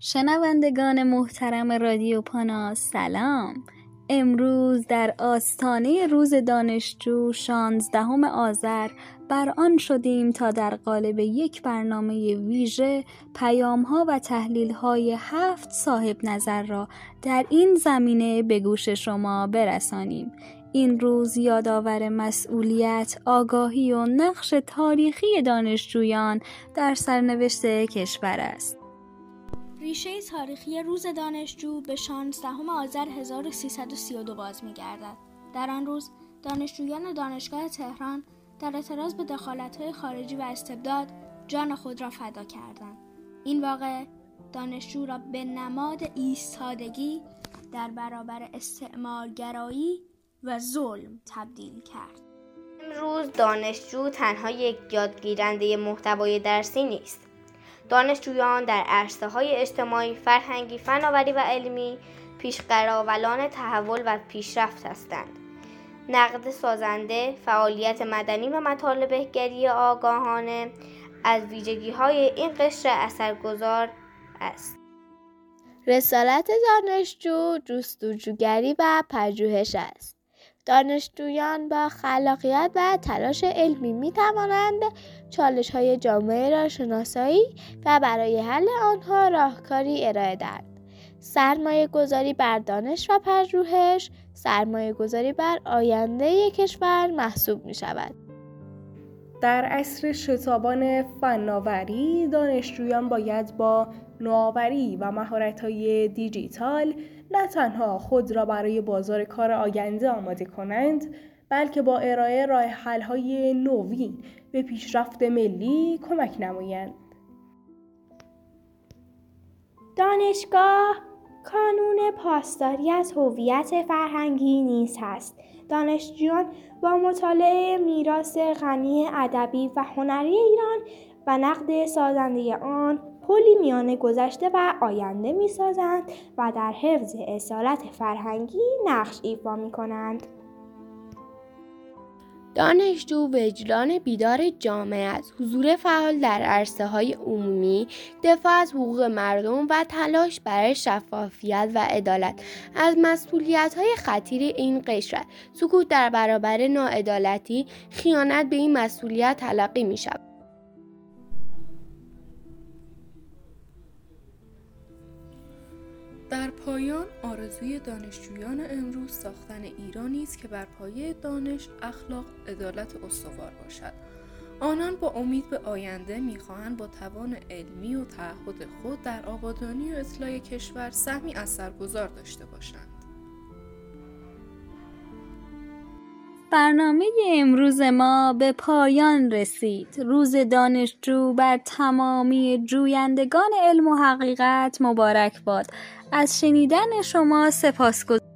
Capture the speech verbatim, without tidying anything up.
شنوندگان محترم رادیو پانا سلام. امروز در آستانه روز دانشجو شانزدهم آذر بر آن شدیم تا در قالب یک برنامه ویژه پیام‌ها و تحلیل‌های هفت صاحب نظر را در این زمینه به گوش شما برسانیم. این روز یادآور مسئولیت، آگاهی و نقش تاریخی دانشجویان در سرنوشت کشور است. ریشه تاریخی روز دانشجو به شانزدهم آذر هزار و سیصد و سی و دو باز می‌گردد. در آن روز دانشجویان دانشگاه تهران در اعتراض به دخالت‌های خارجی و استبداد جان خود را فدا کردند. این واقعه دانشجو را به نماد ایستادگی در برابر استعمارگرایی و ظلم تبدیل کرد. امروز دانشجو تنها یک یادگیرنده محتوای درسی نیست. دانشجویان در عرصه‌های اجتماعی، فرهنگی، فناوری و علمی پیش‌قراولان تحول و پیشرفت هستند. نقد سازنده، فعالیت مدنی و مطالبه‌گری آگاهانه از ویژگی‌های این قشر اثرگذار است. رسالت دانشجو جستجوگری و پژوهش است. دانشجویان با خلاقیت و تلاش علمی می توانند چالش‌های جامعه را شناسایی و برای حل آنها راهکاری ارائه دهند. سرمایه گذاری بر دانش و پژوهش، سرمایه گذاری بر آینده کشور محسوب می شود. در عصر شتابان فناوری، دانشجویان باید با نوآوری و مهارت‌های دیجیتال نه تنها خود را برای بازار کار آینده آماده کنند، بلکه با ارائه راه حل‌های نوین به پیشرفت ملی کمک نمایند. دانشگاه کانون پاسداری از هویت فرهنگی نیز هست. دانشجویان با مطالعه میراث غنی ادبی و هنری ایران و نقد سازنده آن پلی میان گذشته و آینده می‌سازند و در حفظ اصالت فرهنگی نقش ایفا می‌کنند. دانشجو وجدان بیدار جامعه است. حضور فعال در عرصه‌های عمومی، دفاع از حقوق مردم و تلاش برای شفافیت و عدالت از مسئولیت‌های خطیر این قشر است. سکوت در برابر ناعدالتی، خیانت به این مسئولیت تلقی می‌شود. در پایان آرزوی دانشجویان امروز ساختن ایرانی است که بر پایه دانش، اخلاق، عدالت استوار باشد. آنان با امید به آینده می‌خواهند با توان علمی و تعهد خود در آبادانی و اصلاح کشور سهمی اثرگذار داشته باشند. برنامه امروز ما به پایان رسید. روز دانشجو بر تمامی جویندگان علم و حقیقت مبارک باد. از شنیدن شما سپاسگزارم.